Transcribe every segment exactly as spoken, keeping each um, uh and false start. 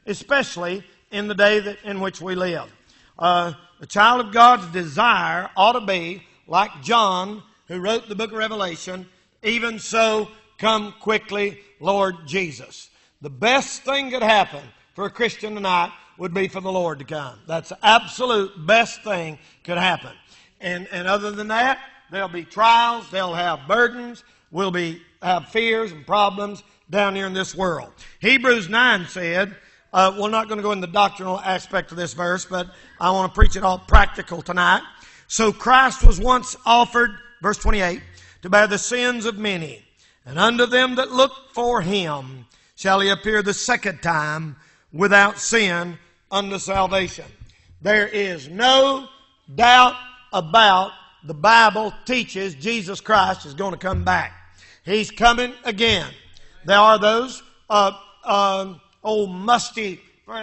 especially in the day that, in which we live. Uh, the child of God's desire ought to be like John, who wrote the book of Revelation, even so, come quickly, Lord Jesus. The best thing that could happen for a Christian tonight would be for the Lord to come. That's the absolute best thing could happen. And, and other than that, there'll be trials, they'll have burdens, we'll be have fears and problems down here in this world. Hebrews nine said, uh, we're not going to go in the doctrinal aspect of this verse, but I want to preach it all practical tonight. So Christ was once offered, verse twenty-eight, to bear the sins of many, and unto them that look for him shall he appear the second time without sin unto salvation. There is no doubt about the Bible teaches Jesus Christ is going to come back. He's coming again. There are those uh, uh, old musty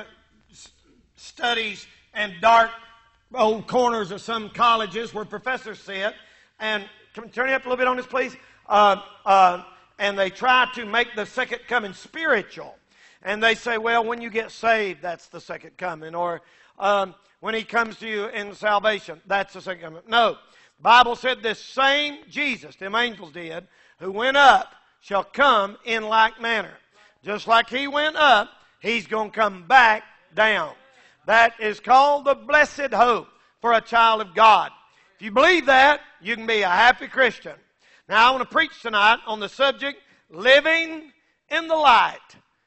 studies and dark old corners of some colleges where professors sit, and can turn it up a little bit on this, please? Uh, uh, and they try to make the second coming spiritual. And they say, well, when you get saved, that's the second coming. Or um, when he comes to you in salvation, that's the second coming. No. The Bible said this same Jesus, them angels did, who went up, shall come in like manner. Just like he went up, he's going to come back down. That is called the blessed hope for a child of God. If you believe that, you can be a happy Christian. Now, I want to preach tonight on the subject, living in the light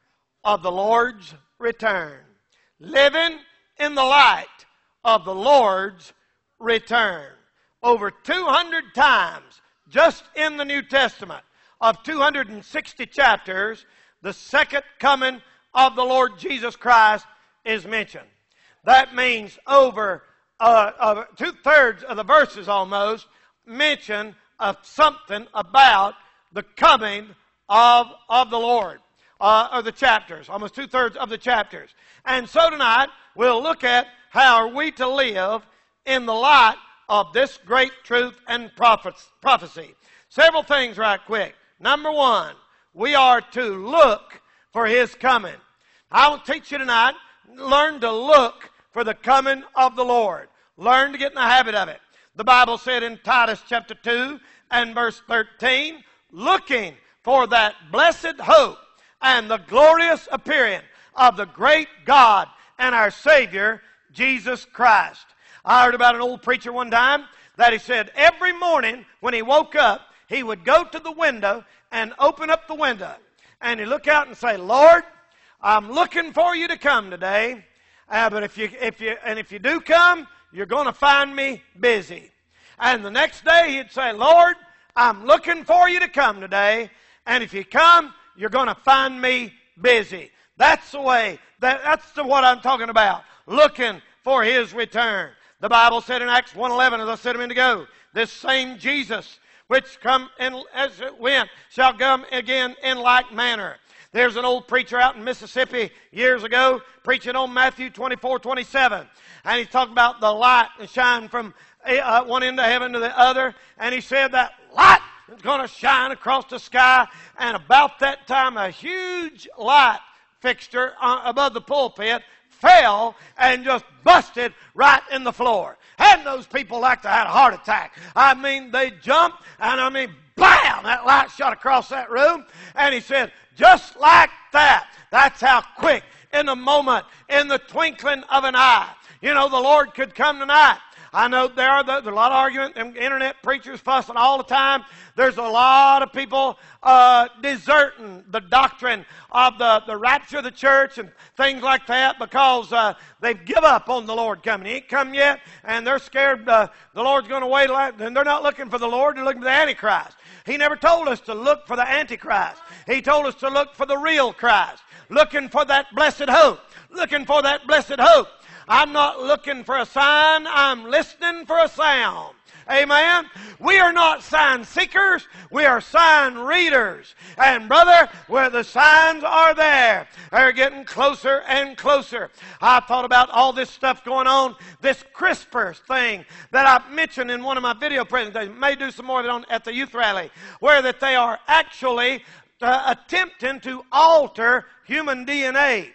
of the Lord's return. Living in the light of the Lord's return. Over two hundred times, just in the New Testament, of two hundred sixty chapters, the second coming of the Lord Jesus Christ is mentioned. That means over uh, uh, two-thirds of the verses almost mention uh, something about the coming of, of the Lord. Uh, of the chapters, almost two-thirds of the chapters. And so tonight, we'll look at how are we to live in the light of this great truth and prophecy. Several things right quick. Number one, we are to look for his coming. I will teach you tonight, learn to look for the coming of the Lord. Learn to get in the habit of it. The Bible said in Titus chapter two and verse thirteen, looking for that blessed hope and the glorious appearing of the great God and our Savior, Jesus Christ. I heard about an old preacher one time that he said every morning when he woke up, he would go to the window and open up the window. And he'd look out and say, Lord, I'm looking for you to come today. Uh, but if you, if you, and if you do come, you're going to find me busy. And the next day he'd say, Lord, I'm looking for you to come today. And if you come, you're going to find me busy. That's the way, that, that's the, what I'm talking about. Looking for his return. The Bible said in Acts one eleven, as I said a minute ago, this same Jesus, which come in, as it went, shall come again in like manner. There's an old preacher out in Mississippi years ago preaching on Matthew twenty-four twenty-seven. And he's talking about the light that shine from uh, one end of heaven to the other. And he said that light is going to shine across the sky. And about that time, a huge light fixture uh, above the pulpit fell and just busted right in the floor. And those people like to have a heart attack. I mean, they jumped, and I mean, bam, that light shot across that room. And he said, just like that, that's how quick, in a moment, in the twinkling of an eye. You know, the Lord could come tonight. I know there are the, there's a lot of argument, and internet preachers fussing all the time. There's a lot of people uh, deserting the doctrine of the, the rapture of the church and things like that because uh, they've given up on the Lord coming. He ain't come yet, and they're scared uh, the Lord's going to wait. And they're not looking for the Lord, they're looking for the Antichrist. He never told us to look for the Antichrist. He told us to look for the real Christ, looking for that blessed hope, looking for that blessed hope. I'm not looking for a sign. I'm listening for a sound. Amen? We are not sign seekers. We are sign readers. And brother, where the signs are there, they're getting closer and closer. I thought about all this stuff going on, this CRISPR thing that I mentioned in one of my video presentations. May do some more of it on, at the youth rally, where that they are actually uh, attempting to alter human D N A.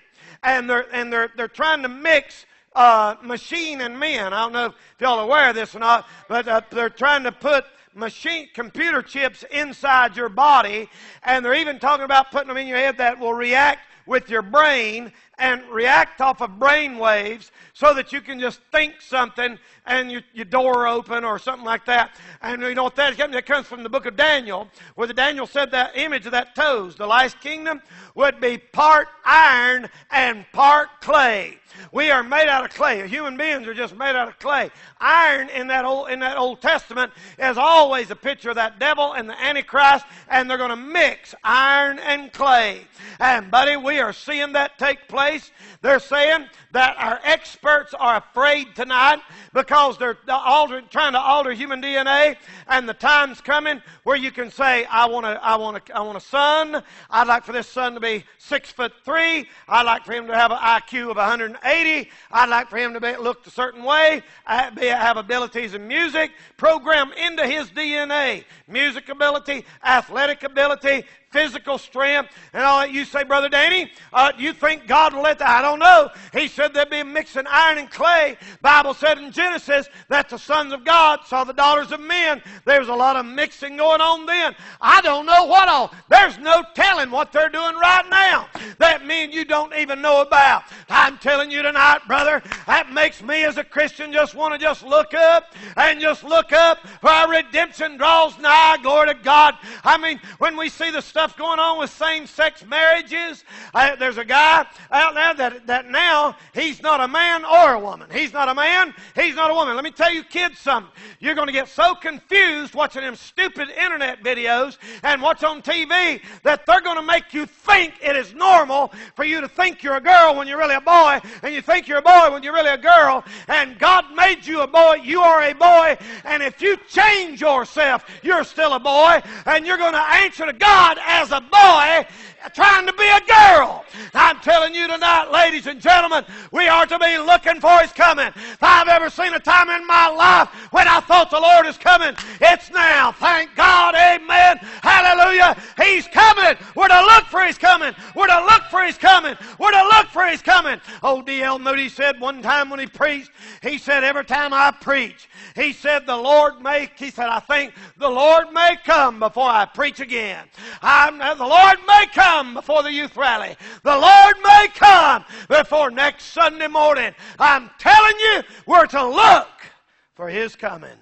and they're and they're they're trying to mix uh, machine and men. I don't know if y'all are aware of this or not, but uh, they're trying to put machine computer chips inside your body, and they're even talking about putting them in your head that will react with your brain and react off of brain waves so that you can just think something and your, your door open or something like that. And you know what that is? That comes from the book of Daniel, where the Daniel said that image of that toes, the last kingdom, would be part iron and part clay. We are made out of clay. Human beings are just made out of clay. Iron in that old in that Old Testament is always a picture of that devil and the Antichrist, and they're going to mix iron and clay. And buddy, we are seeing that take place. They're saying that our experts are afraid tonight because they're altering, trying to alter human D N A, and the time's coming where you can say, I want a, I want a, I want a son. I'd like for this son to be six foot three. I'd like for him to have an I Q of one hundred eighty. I'd like for him to be, look a certain way, be, have abilities in music, program into his D N A. Music ability, athletic ability, physical strength, and all that. You say, Brother Danny, uh, you think God will let that? I don't know. He said there'd be mixing iron and clay. Bible said in Genesis that the sons of God saw the daughters of men. There was a lot of mixing going on then. I don't know what all. There's no telling what they're doing right now that me and you don't even know about. I'm telling you tonight, brother, that makes me as a Christian just want to just look up and just look up, for our redemption draws nigh. Glory to God. I mean, when we see the stuff going on with same-sex marriages, uh, there's a guy out there that, that now he's not a man or a woman. He's not a man, he's not a woman. Let me tell you kids something. You're going to get so confused watching them stupid internet videos and what's on T V that they're going to make you think it is normal for you to think you're a girl when you're really a boy, and you think you're a boy when you're really a girl, and God made you a boy, you are a boy, and if you change yourself, you're still a boy, and you're going to answer to God as a boy trying to be a girl. I'm telling you tonight, ladies and gentlemen, we are to be looking for His coming. If I've ever seen a time in my life when I thought the Lord is coming, it's now. Thank God, amen, hallelujah, He's coming. We're to look for His coming. We're to look for His coming. We're to look for His coming. Old D L Moody said one time when he preached, he said, every time I preach, he said, the Lord may, he said, I think the Lord may come before I preach again. I'm, the Lord may come before the youth rally. The Lord may come before next Sunday morning. I'm telling you, we're to look for His coming.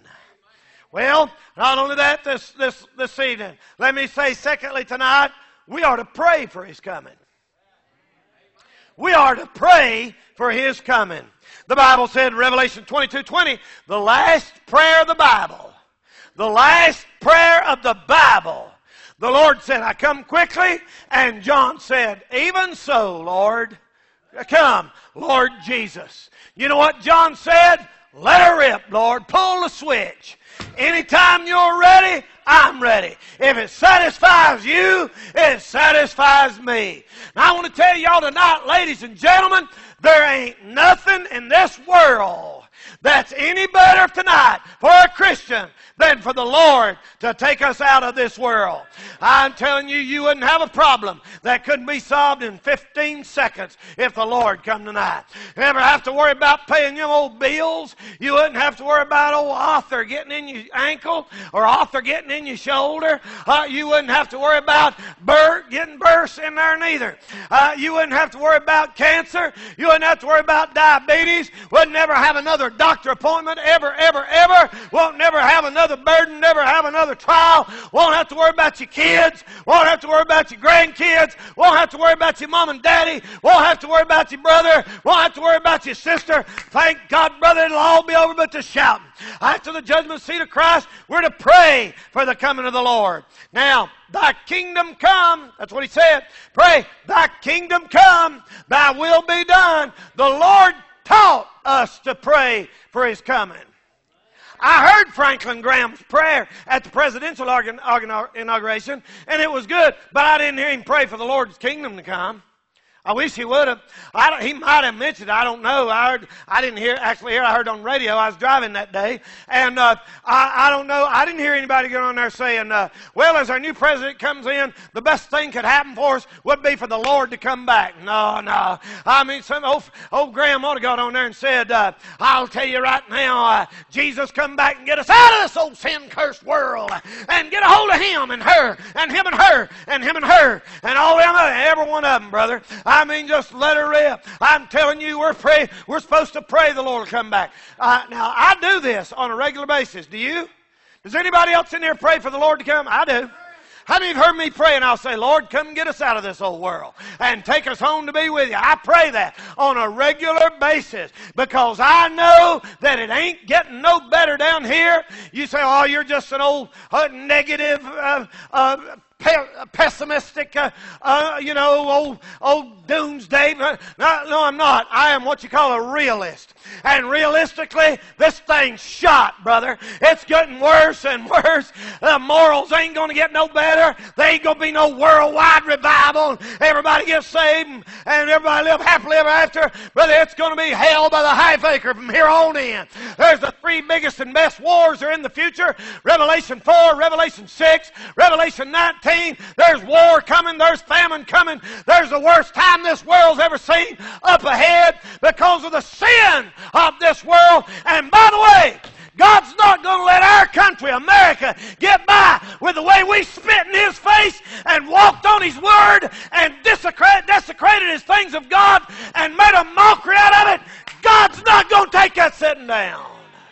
Well, not only that this, this, this evening, let me say secondly tonight, we are to pray for His coming. We are to pray for His coming. The Bible said in Revelation twenty-two twenty, the last prayer of the Bible, the last prayer of the Bible, the Lord said, I come quickly, and John said, even so, Lord, come, Lord Jesus. You know what John said? Let her rip, Lord. Pull the switch. Anytime you're ready, I'm ready. If it satisfies you, it satisfies me. Now I want to tell y'all tonight, ladies and gentlemen, there ain't nothing in this world that's any better tonight for a Christian than for the Lord to take us out of this world. I'm telling you, you wouldn't have a problem that couldn't be solved in fifteen seconds if the Lord come tonight. You never have to worry about paying your old bills. You wouldn't have to worry about old Arthur getting in your ankle or Arthur getting in your shoulder. Uh, you wouldn't have to worry about Bert getting burst in there neither. Uh, you wouldn't have to worry about cancer. You wouldn't have to worry about diabetes. Wouldn't never have another doctor appointment ever, ever, ever. Won't never have another burden, never have another trial. Won't have to worry about your kids. Won't have to worry about your grandkids. Won't have to worry about your mom and daddy. Won't have to worry about your brother. Won't have to worry about your sister. Thank God, brother, it'll all be over but the shouting. After the judgment seat of Christ, we're to pray for the coming of the Lord. Now, thy kingdom come. That's what he said. Pray, thy kingdom come, thy will be done. The Lord taught us to pray for His coming. I heard Franklin Graham's prayer at the presidential inauguration, and it was good, but I didn't hear him pray for the Lord's kingdom to come. I wish he would have. I don't, he might have mentioned it. I don't know. I heard, I didn't hear, actually hear, I heard on the radio. I was driving that day. And uh, I, I don't know. I didn't hear anybody get on there saying, uh, well, as our new president comes in, the best thing could happen for us would be for the Lord to come back. No, no. I mean, some old, old Graham ought to got on there and said, uh, I'll tell you right now, uh, Jesus come back and get us out of this old sin-cursed world and get a hold of him and her and him and her and him and her and all them, every one of them, brother. I mean, just let her rip. I'm telling you, we're pray, we're supposed to pray the Lord will come back. Uh, now, I do this on a regular basis. Do you? Does anybody else in there pray for the Lord to come? I do. How many have heard me pray and I'll say, Lord, come and get us out of this old world and take us home to be with you? I pray that on a regular basis because I know that it ain't getting no better down here. You say, oh, you're just an old uh, negative uh, uh, pessimistic, uh, uh, you know, old, old doomsday. No, no, I'm not. I am what you call a realist. And realistically, this thing's shot, brother. It's getting worse and worse. The morals ain't going to get no better. There ain't going to be no worldwide revival. Everybody gets saved and, and everybody live happily ever after. Brother, it's going to be hell by the half acre from here on in. There's the three biggest and best wars are in the future. Revelation four, Revelation six, Revelation nineteen. There's war coming. There's famine coming. There's the worst time this world's ever seen up ahead because of the sin of this world. And by the way, God's not going to let our country, America, get by with the way we spit in His face and walked on His Word and desecrated, desecrated His things of God and made a mockery out of it. God's not going to take that sitting down.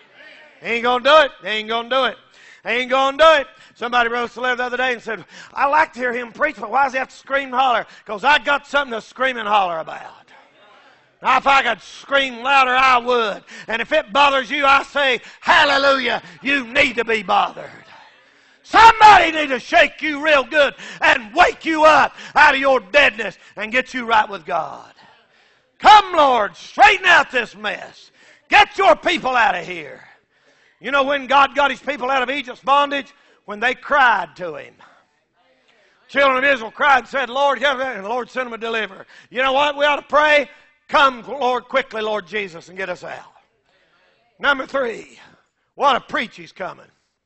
He ain't going to do it. He ain't going to do it. He ain't going to do it. Somebody wrote us a letter the other day and said, I like to hear him preach, but why does he have to scream and holler? Because I got something to scream and holler about. Now, if I could scream louder, I would. And if it bothers you, I say, hallelujah, you need to be bothered. Somebody need to shake you real good and wake you up out of your deadness and get you right with God. Come, Lord, straighten out this mess. Get your people out of here. You know when God got His people out of Egypt's bondage? When they cried to Him. Children of Israel cried and said, Lord, and the Lord sent them a deliverer. You know what? We ought to pray. Come, Lord, quickly, Lord Jesus, and get us out. Number three, what a preach He's coming.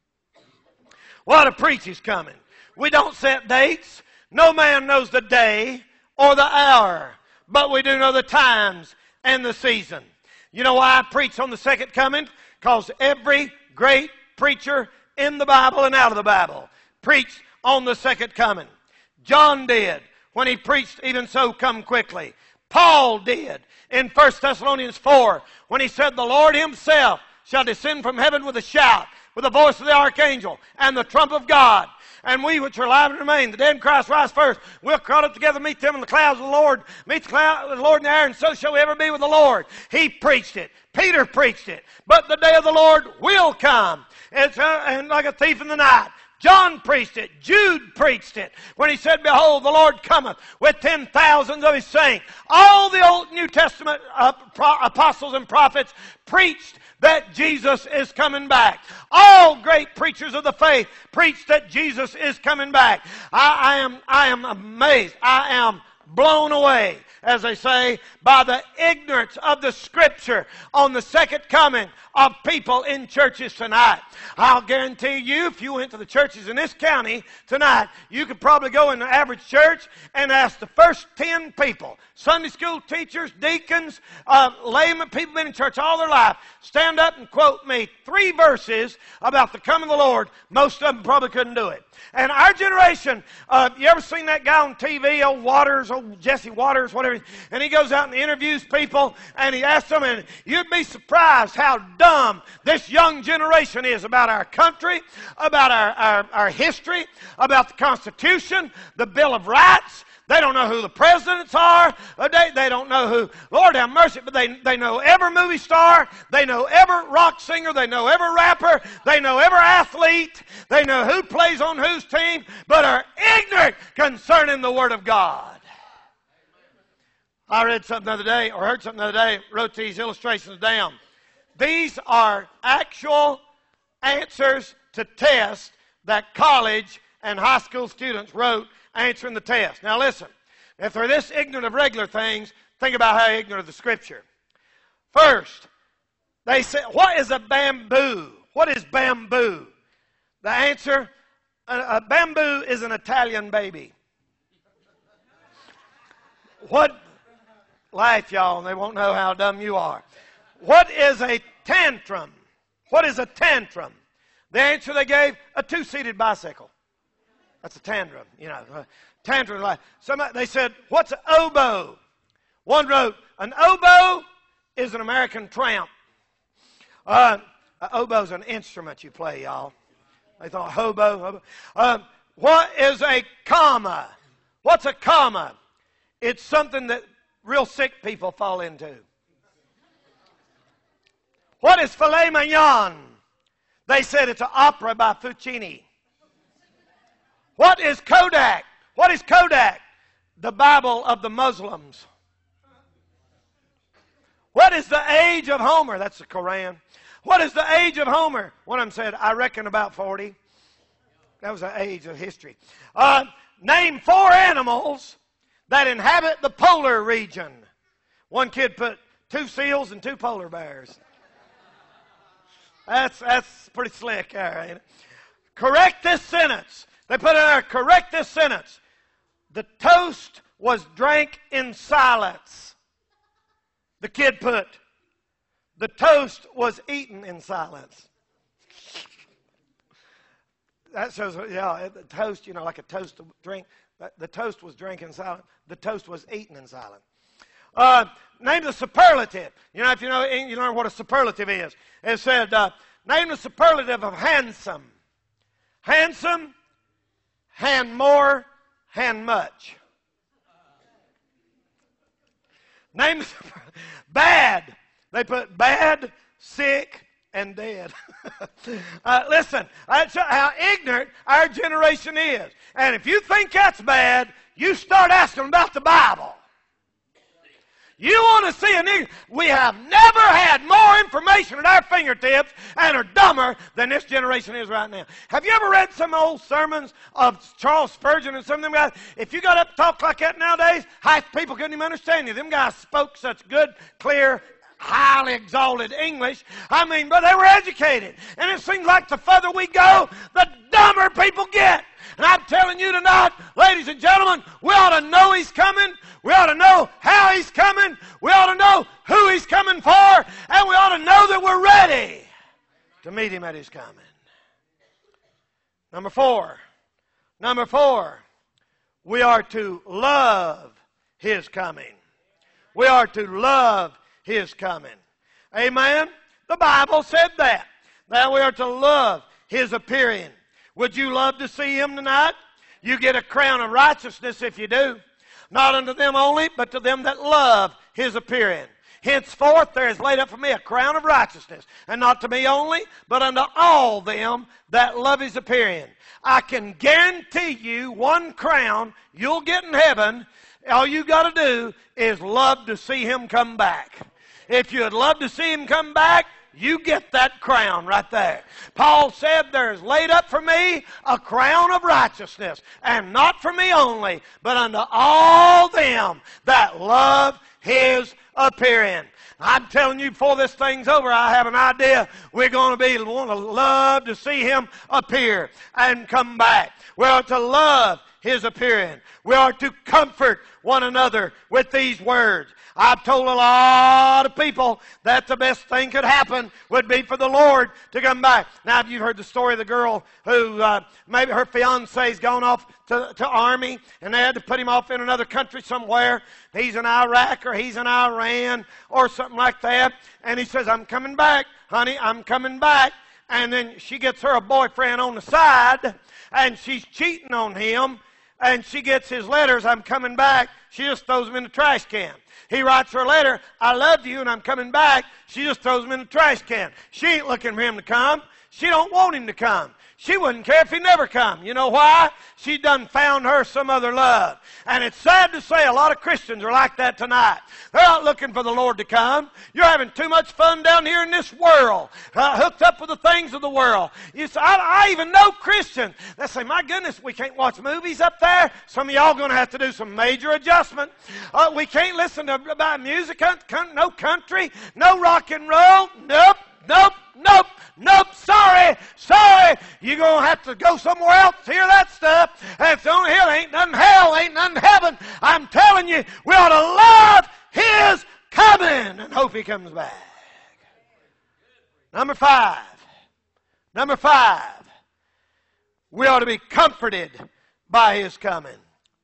What a preach He's coming. We don't set dates. No man knows the day or the hour, but we do know the times and the season. You know why I preach on the second coming? Because every great preacher in the Bible and out of the Bible preached on the second coming. John did when he preached, even so, come quickly. Paul did in First Thessalonians four when he said, the Lord Himself shall descend from heaven with a shout, with the voice of the archangel and the trump of God. And we which are alive and remain, the dead in Christ rise first. We'll crowd up together, meet them in the clouds of the Lord, meet the, cloud, the Lord in the air, and so shall we ever be with the Lord. He preached it. Peter preached it. But the day of the Lord will come. It's uh, and like a thief in the night. John preached it. Jude preached it when he said, behold, the Lord cometh with ten thousands of His saints. All the Old New Testament uh, pro- apostles and prophets preached that Jesus is coming back. All great preachers of the faith preached that Jesus is coming back. I, I am, I am amazed. I am blown away, as they say, by the ignorance of the Scripture on the second coming of people in churches tonight. I'll guarantee you, if you went to the churches in this county tonight, you could probably go in the average church and ask the first ten people, Sunday school teachers, deacons, uh, laymen, people been in church all their life, stand up and quote me three verses about the coming of the Lord. Most of them probably couldn't do it. And our generation, uh, you ever seen that guy on T V, old Waters, old Jesse Waters, whatever, and he goes out and interviews people, and he asks them, and you'd be surprised how dumb this young generation is about our country, about our, our, our history, about the Constitution, the Bill of Rights. They don't know who the presidents are. They, they don't know who, Lord have mercy, but they, they know every movie star. They know every rock singer. They know every rapper. They know every athlete. They know who plays on whose team, but are ignorant concerning the Word of God. I read something the other day, or heard something the other day, wrote these illustrations down. These are actual answers to tests that college and high school students wrote answering the test. Now listen, If they're this ignorant of regular things, think about how ignorant of the Scripture. First, they say, what is a bamboo? What is bamboo? The answer, a, a bamboo is an Italian baby. What? Laugh, y'all, and they won't know how dumb you are. What is a tantrum? What is a tantrum? The answer they gave, a two-seated bicycle. That's a tantrum, you know. A tantrum. Like somebody, they said, what's an oboe? One wrote, an oboe is an American tramp. Uh, an oboe is an instrument you play, y'all. They thought hobo. hobo. Uh, what is a comma? What's a comma? It's something that real sick people fall into. What is filet mignon? They said it's an opera by Puccini. What is Kodak? What is Kodak? The Bible of the Muslims. What is the age of Homer? That's the Koran. What is the age of Homer? One of them said, I reckon about forty. That was the age of history. Uh, name four animals that inhabit the polar region. One kid put two seals and two polar bears. That's, that's pretty slick there, ain't it? Correct this sentence. They put in there, correct this sentence. The toast was drank in silence. The kid put, the toast was eaten in silence. That shows, yeah, the toast, you know, like a toast to drink. The toast was drank in silence. The toast was eaten in silence. Uh, name the superlative. You know, if you know, you learn what a superlative is. It said, uh, name the superlative of handsome. Handsome, hand more, hand much. Name the bad. They put bad, sick, and dead. uh, listen, that's how ignorant our generation is. And if you think that's bad, you start asking about the Bible. You want to see an ignorant. We have never had more information at our fingertips and are dumber than this generation is right now. Have you ever read some old sermons of Charles Spurgeon and some of them guys? If you got up to talk like that nowadays, half people couldn't even understand you. Them guys spoke such good, clear, highly exalted English. I mean, but they were educated. And it seems like the further we go, the dumber people get. And I'm telling you tonight, ladies and gentlemen, we ought to know He's coming. We ought to know how He's coming. We ought to know who He's coming for. And we ought to know that we're ready to meet Him at His coming. Number four. Number four. We are to love His coming. We are to love His coming. Amen? The Bible said that. That we are to love His appearing. Would you love to see Him tonight? You get a crown of righteousness if you do. Not unto them only, but to them that love His appearing. Henceforth there is laid up for me a crown of righteousness, and not to me only, but unto all them that love His appearing. I can guarantee you one crown you'll get in heaven. All you got to do is love to see Him come back. If you'd love to see Him come back, you get that crown right there. Paul said, there is laid up for me a crown of righteousness, and not for me only, but unto all them that love His appearing. I'm telling you, before this thing's over, I have an idea we're going to be want to love to see Him appear and come back. We are to love His appearing. We are to comfort one another with these words. I've told a lot of people that the best thing could happen would be for the Lord to come back. Now, have you heard the story of the girl who uh, maybe her fiance's gone off to, to army, and they had to put him off in another country somewhere. He's in Iraq or he's in Iran or something like that. And he says, I'm coming back, honey, I'm coming back. And then she gets her a boyfriend on the side, and she's cheating on him. And she gets his letters, I'm coming back. She just throws them in the trash can. He writes her a letter, I love you and I'm coming back. She just throws him in the trash can. She ain't looking for him to come. She don't want him to come. She wouldn't care if he never come. You know why? She done found her some other love. And it's sad to say a lot of Christians are like that tonight. They're not looking for the Lord to come. You're having too much fun down here in this world, uh, hooked up with the things of the world. You say, I, I even know Christians that say, my goodness, we can't watch movies up there. Some of y'all going to have to do some major adjustment. Uh, we can't listen to about music, no country, no rock and roll. Nope, nope, nope. Nope, sorry, sorry. You're going to have to go somewhere else to hear that stuff. And it's on here. Ain't nothing hell, ain't nothing heaven. I'm telling you, we ought to love His coming and hope He comes back. Number five. Number five. We ought to be comforted by His coming.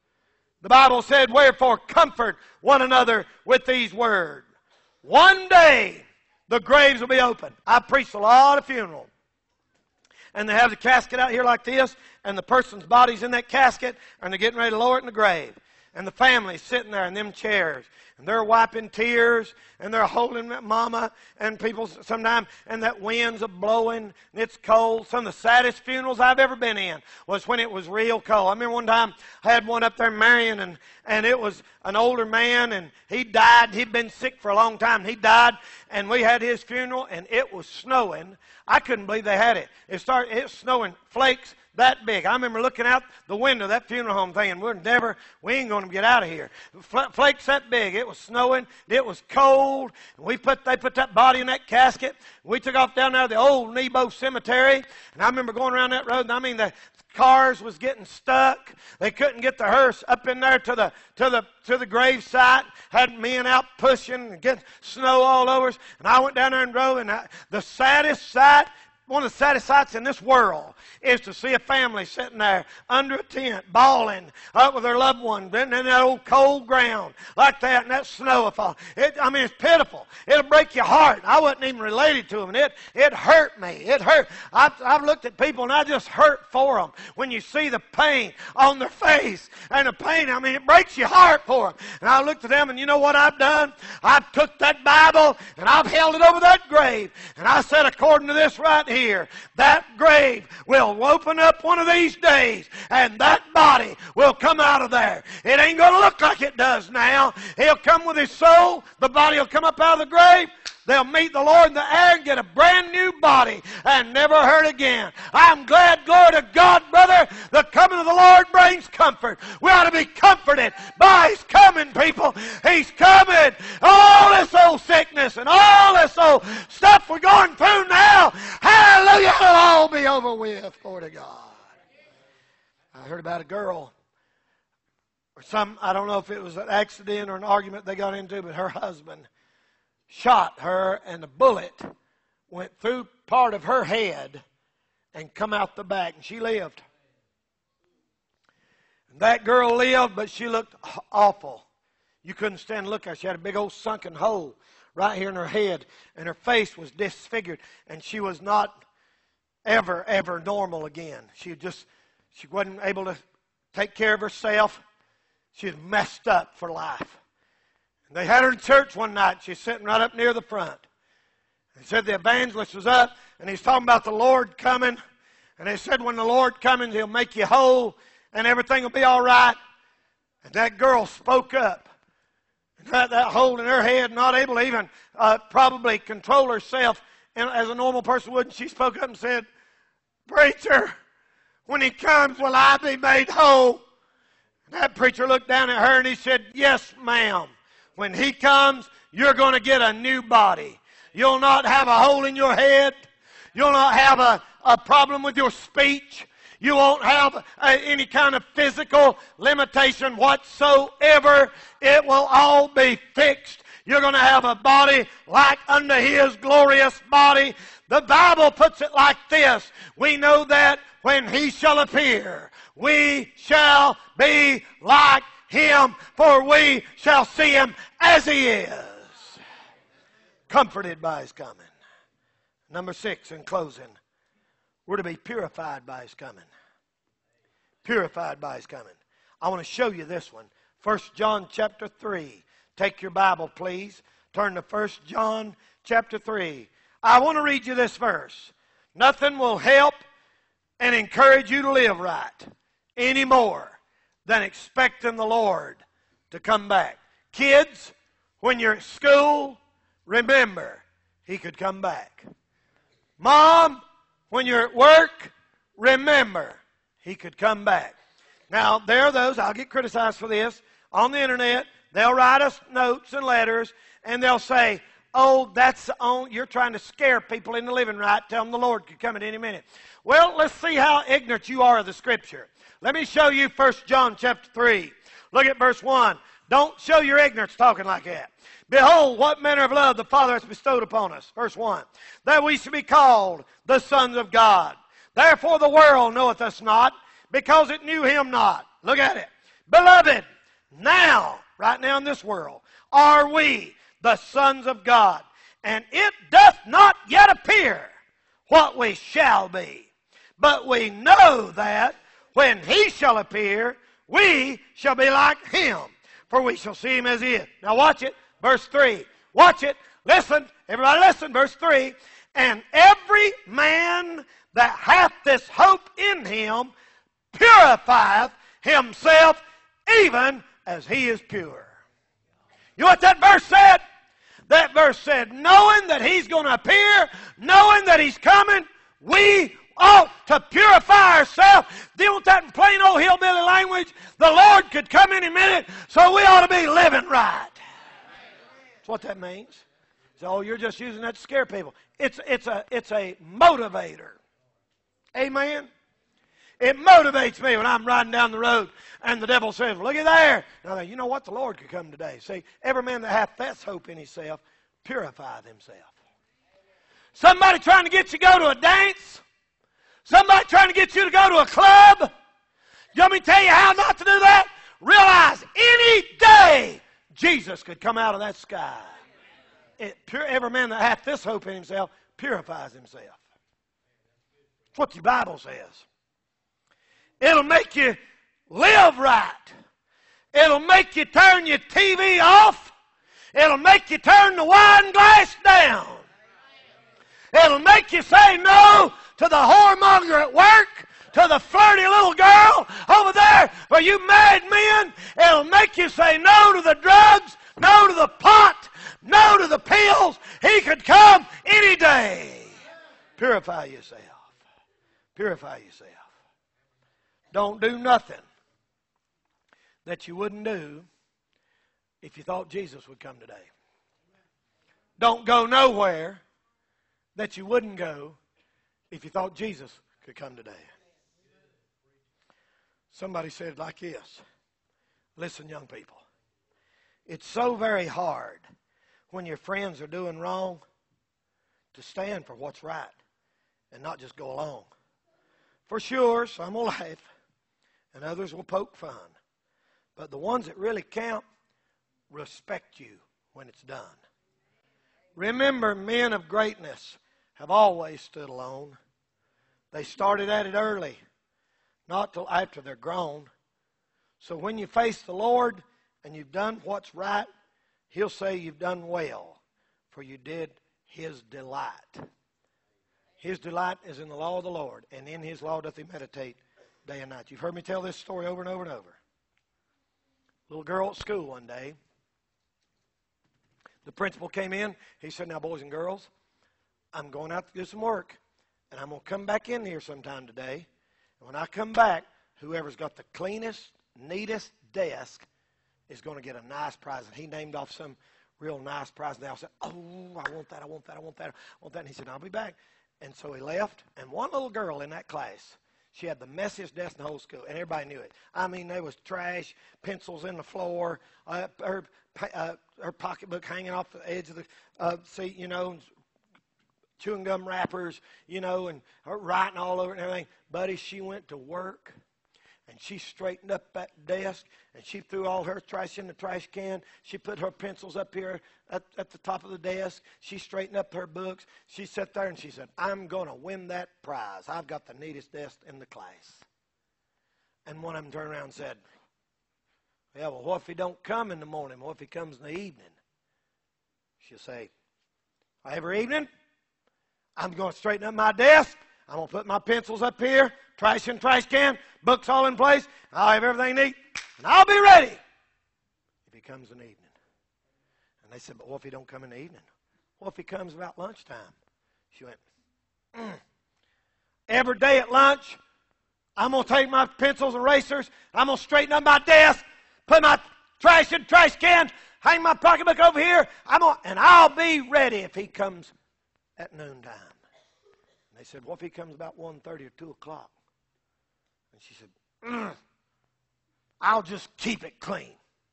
The Bible said, wherefore comfort one another with these words. One day the graves will be open. I've preached a lot of funerals. And they have the casket out here like this, and the person's body's in that casket, and they're getting ready to lower it in the grave. And the family's sitting there in them chairs, and they're wiping tears, and they're holding mama, and people sometimes, and that wind's a blowing, and it's cold. Some of the saddest funerals I've ever been in was when it was real cold. I remember one time I had one up there in Marion, and, and it was an older man, and he died. He'd been sick for a long time. He died, and we had his funeral, and it was snowing. I couldn't believe they had it. It started, it was snowing flakes that big. I remember looking out the window of that funeral home thinking, we're never, we ain't going to get out of here. Flakes that big. It was snowing. It was cold. We put, they put that body in that casket. We took off down there to the old Nebo Cemetery. And I remember going around that road, and I mean, the cars was getting stuck. They couldn't get the hearse up in there to the to the to the grave site. Had men out pushing and getting snow all over us. And I went down there and drove, and I, the saddest sight, one of the saddest sights in this world is to see a family sitting there under a tent, bawling up with their loved one in that old cold ground like that, and that snow falling. It, I mean, it's pitiful. It'll break your heart. I wasn't even related to them, and it, it hurt me. It hurt. I've, I've looked at people, and I just hurt for them when you see the pain on their face. And the pain, I mean, it breaks your heart for them. And I looked at them, and you know what I've done? I've took that Bible, and I've held it over that grave, and I said, according to this right here, that grave will open up one of these days, and that body will come out of there. It ain't going to look like it does now. He'll come with his soul. The body will come up out of the grave. They'll meet the Lord in the air and get a brand new body and never hurt again. I'm glad, glory to God, brother, the coming of the Lord brings comfort. We ought to be comforted by His coming, people. He's coming. All this old sickness and all this old stuff we're going through now, hallelujah, it'll all be over with, glory to God. I heard about a girl, or some, I don't know if it was an accident or an argument they got into, but her husband shot her, and the bullet went through part of her head and come out the back, and she lived. And that girl lived, but she looked awful. You couldn't stand to look at her. She had a big old sunken hole right here in her head, and her face was disfigured, and she was not ever, ever normal again. She just, she wasn't able to take care of herself. She was messed up for life. They had her in church one night. She's sitting right up near the front. They said the evangelist was up, and he's talking about the Lord coming. And they said when the Lord comes, He'll make you whole, and everything will be all right. And that girl spoke up. And had that hole in her head, not able to even uh, probably control herself as a normal person would. And she spoke up and said, "Preacher, when He comes, will I be made whole?" And that preacher looked down at her, and he said, "Yes, ma'am. When He comes, you're going to get a new body. You'll not have a hole in your head. You'll not have a, a problem with your speech. You won't have a, any kind of physical limitation whatsoever. It will all be fixed. You're going to have a body like unto His glorious body." The Bible puts it like this. We know that when He shall appear, we shall be like Him, for we shall see Him as He is. Comforted by His coming. Number six, in closing, we're to be purified by His coming. Purified by His coming. I want to show you this one. First John chapter three Take your Bible, please. Turn to First John chapter three. I want to read you this verse. Nothing will help and encourage you to live right any more than expecting the Lord to come back. Kids, when you're at school, remember, He could come back. Mom, when you're at work, remember, He could come back. Now, there are those, I'll get criticized for this, on the internet. They'll write us notes and letters, and they'll say, oh, that's on, you're trying to scare people into living right. Tell them the Lord could come at any minute. Well, let's see how ignorant you are of the Scripture. Let me show you First John chapter three. Look at verse one. Don't show your ignorance talking like that. Behold, what manner of love the Father has bestowed upon us. Verse one. That we should be called the sons of God. Therefore the world knoweth us not, because it knew Him not. Look at it. Beloved, now, right now in this world, are we the sons of God, and it doth not yet appear what we shall be. But we know that when He shall appear, we shall be like Him, for we shall see Him as He is. Now watch it, verse three. Watch it. Listen, everybody listen, verse three. And every man that hath this hope in Him purifieth himself even as He is pure. You know what that verse said? That verse said, knowing that He's going to appear, knowing that He's coming, we ought to purify ourselves. Deal with that in plain old hillbilly language. The Lord could come any minute, so we ought to be living right. That's what that means. So you're just using that to scare people. It's, it's, a, it's a motivator. Amen? It motivates me when I'm riding down the road and the devil says, look at there. Now, you know what? The Lord could come today. See, every man that hath this hope in himself purifieth himself. Somebody trying to get you to go to a dance. Somebody trying to get you to go to a club. You want me to tell you how not to do that? Realize any day Jesus could come out of that sky. It, pure, every man that hath this hope in himself purifies himself. That's what the Bible says. It'll make you live right. It'll make you turn your T V off. It'll make you turn the wine glass down. It'll make you say no to the whoremonger at work, to the flirty little girl over there, or you married men. It'll make you say no to the drugs, no to the pot, no to the pills. He could come any day. Purify yourself. Purify yourself. Don't do nothing that you wouldn't do if you thought Jesus would come today. Don't go nowhere that you wouldn't go if you thought Jesus could come today. Somebody said it like this. Listen, young people. It's so very hard when your friends are doing wrong to stand for what's right and not just go along. For sure, some will laugh and others will poke fun. But the ones that really count respect you when it's done. Remember, men of greatness have always stood alone. They started at it early, not till after they're grown. So when you face the Lord and you've done what's right, He'll say you've done well, for you did His delight. His delight is in the law of the Lord, and in His law doth He meditate day and night. You've heard me tell this story over and over and over. Little girl at school one day. The principal came in. He said, now, boys and girls, I'm going out to do some work, and I'm going to come back in here sometime today. And when I come back, whoever's got the cleanest, neatest desk is going to get a nice prize. And he named off some real nice prize. And they all said, oh, I want that, I want that, I want that, I want that. And he said, I'll be back. And so he left, and one little girl in that class, she had the messiest desk in the whole school, and everybody knew it. I mean, there was trash, pencils in the floor, uh, her, uh, her pocketbook hanging off the edge of the uh, seat, you know, chewing gum wrappers, you know, and her writing all over it and everything. Buddy, she went to work, and she straightened up that desk, and she threw all her trash in the trash can. She put her pencils up here at, at the top of the desk. She straightened up her books. She sat there, and she said, I'm going to win that prize. I've got the neatest desk in the class. And one of them turned around and said, Yeah, well, what if he don't come in the morning? What if he comes in the evening? She'll say, every evening, I'm going to straighten up my desk. I'm going to put my pencils up here, trash in trash can, books all in place. I'll have everything neat, and I'll be ready if he comes in the evening. And they said, but what if he don't come in the evening? What if he comes about lunchtime? She went, mm. Every day at lunch, I'm going to take my pencils and erasers, I'm going to straighten up my desk, put my trash in the trash can, hang my pocketbook over here, I'm gonna, and I'll be ready if he comes at noontime. And they said, what if he comes about one thirty or two o'clock? And she said, mm, I'll just keep it clean.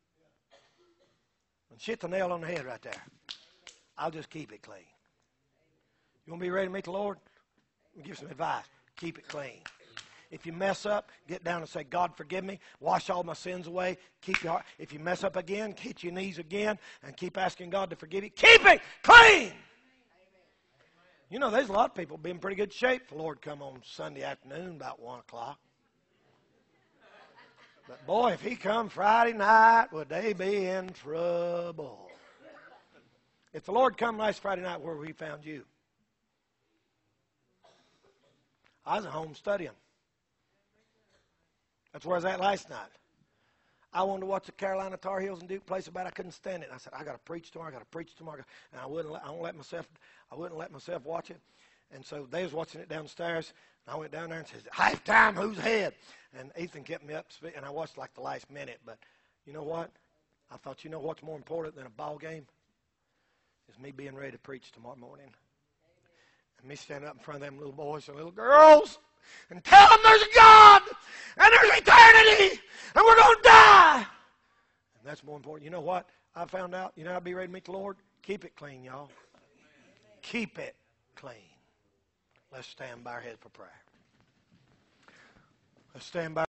And she hit the nail on the head right there. I'll just keep it clean. You want to be ready to meet the Lord? Let me give you some advice. Keep it clean. If you mess up, get down and say, God, forgive me. Wash all my sins away. Keep your heart. If you mess up again, hit your knees again and keep asking God to forgive you. Keep it clean. You know, there's a lot of people be in pretty good shape if the Lord come on Sunday afternoon about one o'clock. But boy, if he come Friday night, would they be in trouble? If the Lord come last Friday night, where we found you? I was at home studying. That's where I was at last night. I wanted to watch the Carolina Tar Heels and Duke play so bad I couldn't stand it. And I said, I got to preach tomorrow. I got to preach tomorrow. And I wouldn't. Let, I won't let myself. I wouldn't let myself watch it. And so they was watching it downstairs. And I went down there and said, halftime, who's ahead? And Ethan kept me up, and I watched like the last minute. But you know what? I thought, you know what's more important than a ball game? Is me being ready to preach tomorrow morning. And me standing up in front of them little boys and little girls and tell them there's a God and there's eternity and we're going to die. And that's more important. You know what I found out? You know how to be ready to meet the Lord? Keep it clean, y'all. Keep it clean. Let's stand by our head for prayer. Let's stand by.